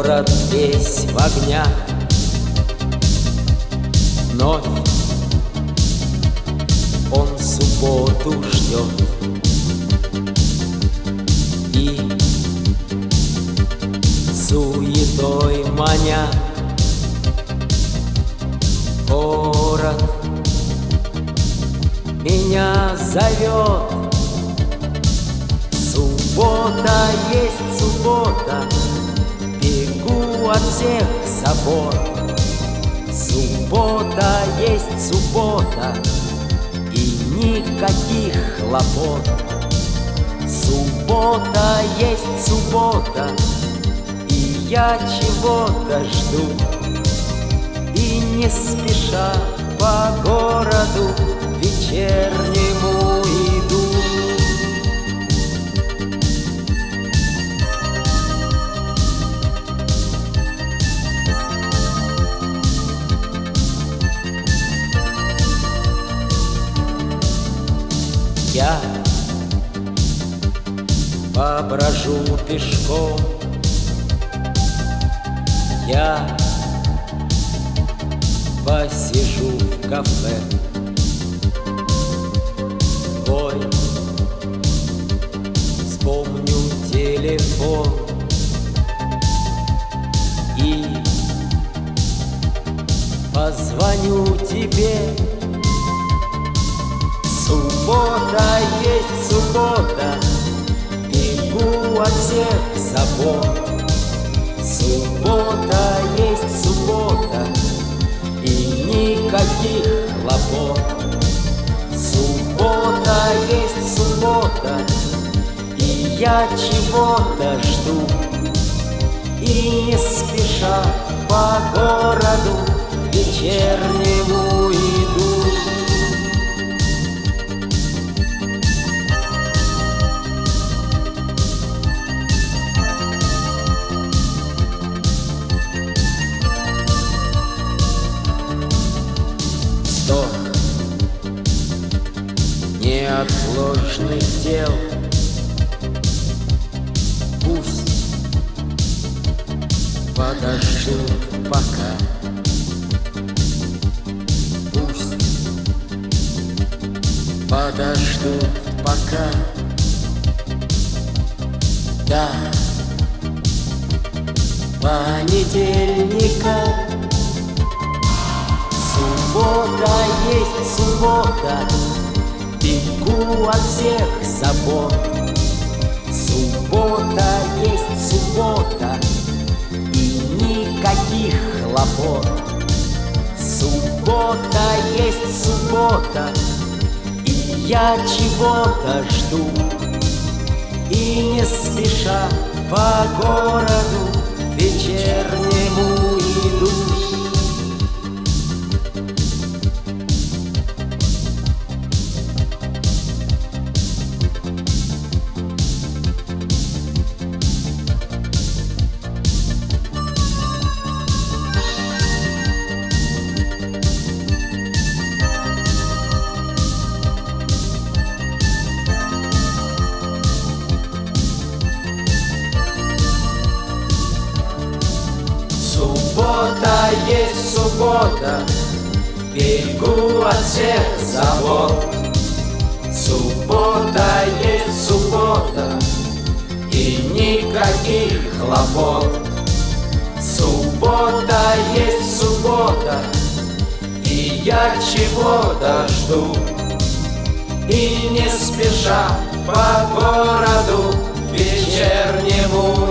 Город весь в огнях, вновь он субботу ждет. И суетой маня город меня зовет. Суббота есть суббота, бегу от всех забот. Суббота есть суббота, и никаких хлопот. Суббота есть суббота, и я чего-то жду. И не спеша по городу вечернему иду. Я поброжу пешком, я посижу в кафе. Твой вспомню телефон и позвоню тебе. Суббота есть суббота, бегу от всех забот. Суббота есть суббота, и никаких хлопот. Суббота есть суббота, и я чего-то жду. И не спеша по городу вечернему иду. Сто неотложных дел, пусть подождут пока. Пусть подождут пока. Да, понедельника. Суббота есть суббота, бегу от всех забот. Суббота есть суббота, и никаких хлопот. Суббота есть суббота, и я чего-то жду. И не спеша по городу вечернему иду. Суббота есть суббота, бегу от всех забот. Суббота есть суббота, и никаких хлопот. Суббота есть суббота, и я чего-то жду. И не спеша по городу вечернему